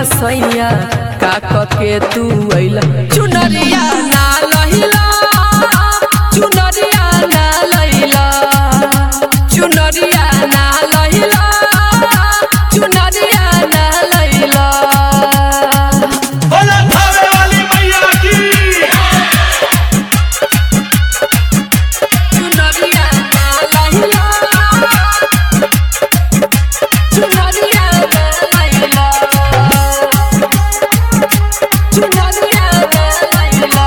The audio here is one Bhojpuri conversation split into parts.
सैया का के तू अइला चुनरिया ना लहिला चुनरिया ना लहिला चुनरिया ना लहिला चुनरिया ना लहिला बोला थावे वाली मैया की चुनरिया ना लहिला चुनरिया ना लहिला चुनरिया ना लहिला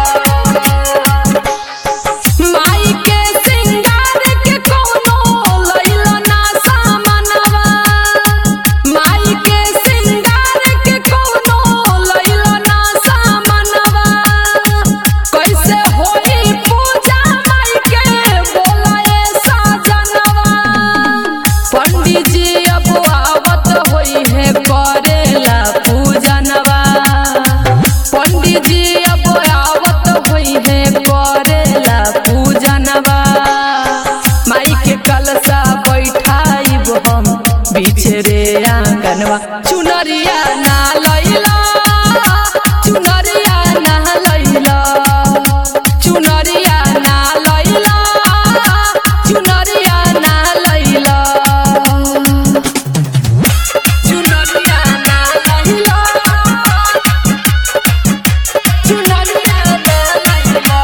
माई के सिंगार के कोनो लइला ना सामनवा माई के सिंगार के कोनो लइला ना सामनवा कैसे होई पूजा माई के बोलाए साजनवा पंडित जी अब आवत होई है करेला पूजनवा पंडित जी अब आवत होई है करेला पूजनवा माई के कलसा बैठाइब हम बीचे रे आंगनवा चुनरिया ना लइला चुनरिया ना लइला चुनरिया ना लइला चुनरिया ना लइला चुनरिया ना लइला चुनरिया ना लइला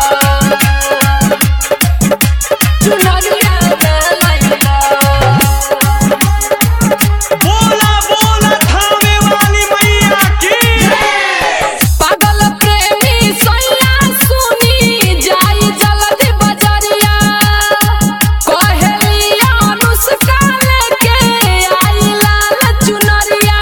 चुनरिया ना लइला बोला बोला थावे वाली मैया की पागल प्रेमी सैया सुनी जाई जल्दी बजरिया कहेलिया अनुष्का लेके आई लाल चुनरिया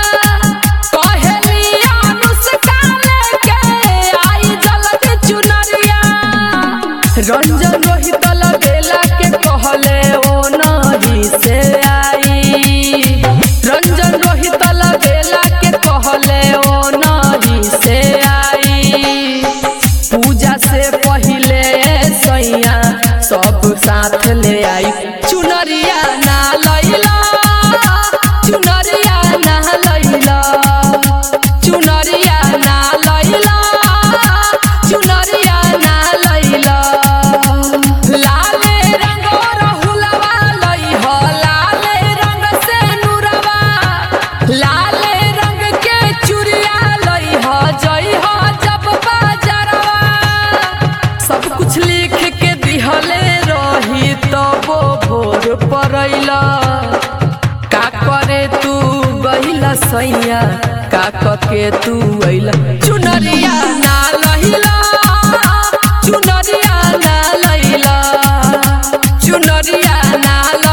कहेलिया अनुष्का लेके आई जल्दी चुनरिया रंजन रोहित लगेला के कहले ओ नही से आई रंजन रोहित लगेला के कहले ओ नही से आई पूजा से पहिले सैया सब साथ ले आई चुनरिया ना लइला चुनरिया ना लइला चुनरिया ना लइला चुनरिया ना लइला लाले रंग रहुलवा लइह लाले रंग से नुरवा लाले रंग के चूड़िया लइह जइह जब बाजारवा सब कुछ लिख के दिहले रही तबो भोर परैला का करे तू गहिला सैया का के तू अइला चुनरिया ना लहिला चुनरिया ना लइला चुनरिया ना